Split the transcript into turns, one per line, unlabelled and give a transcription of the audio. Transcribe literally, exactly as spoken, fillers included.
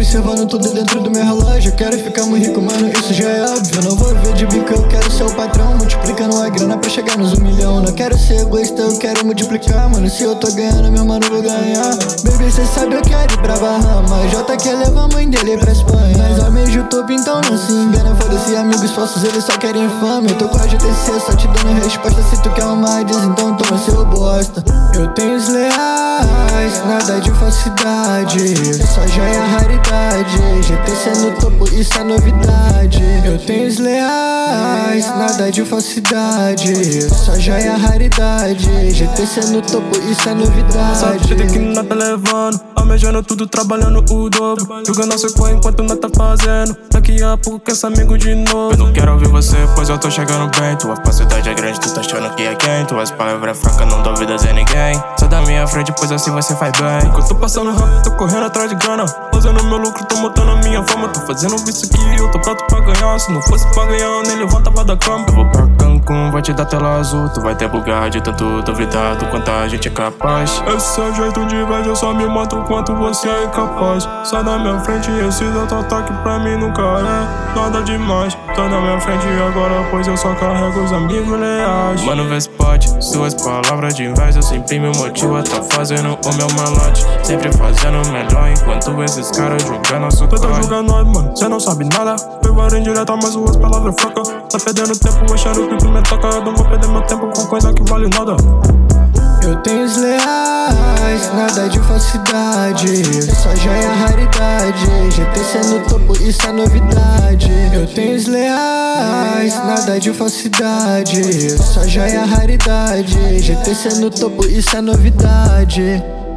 observando tudo dentro do meu relógio. Eu quero ficar muito rico, mano, isso já é óbvio. Não vou viver de bico, eu quero ser o patrão, multiplicando a grana pra chegar nos um milhão. Não quero ser egoísta, eu quero multiplicar, mano. Se eu tô ganhando, meu mano, vou ganhar. Baby, cê sabe, eu quero ir pra Bahamas. J quer levar a mãe dele pra Espanha. Mas almejo o topo, então não se engana. Foda-se, amigos falsos, eles só querem fama. Eu tô com a G T C, só te dando resposta. Se tu quer uma diz, então toma seu bosta. Eu tenho os leais, nada de falsidade. Só joia raridade. G T C no topo, isso é novidade. Eu tenho os leais, nada de falsidade. Só joia raridade. G T C no topo, isso é novidade.
Sabe que que nós tá levando, almejando tudo, trabalhando o dobro. Jogando nosso corre enquanto nós tá fazendo. Daqui a pouco quer ser amigo de novo. Eu não quero ouvir você, pois eu tô chegando bem. Tua facilidade é grande, tu tá achando que é quem? Tuas palavras fracas, não duvidas em ninguém. Sai da minha frente, pois assim você faz bem. Enquanto eu tô passando rápido, tô correndo atrás de grana. Fazendo meu lucro, tô montando a minha fama. Tô fazendo isso aqui, eu tô pronto pra ganhar. Se não fosse pra ganhar, nem levantava da cama. Eu vou pra Cancún, vai te dar tela azul. Tu vai ter bugar de tanto duvidar do quanto a gente é capaz. Esse é o jeito de inveja, eu só me mato o quanto você é incapaz. Sai da minha frente, esse auto-ataque pra mim nunca é nada demais. Sai da minha frente agora, pois eu só carrego os amigos leais. Mano, vê se pode, suas palavras de inveja sempre me motiva. Tá fazendo o meu malote, sempre fazendo o melhor. Enquanto esses caras julgam nosso corre. Tenta julgar nós, mano, cê não sabe nada. Pegar em direta, mas suas palavras fracas. Tá perdendo tempo, achando que tu me toca. Eu não vou perder meu tempo com coisa que vale nada.
Eu tenho os leais, nada de falsidade. Só joia raridade. G T C no topo, isso é novidade. Eu tenho os leais, nada de falsidade. Só joia raridade. G T C no topo, isso é novidade.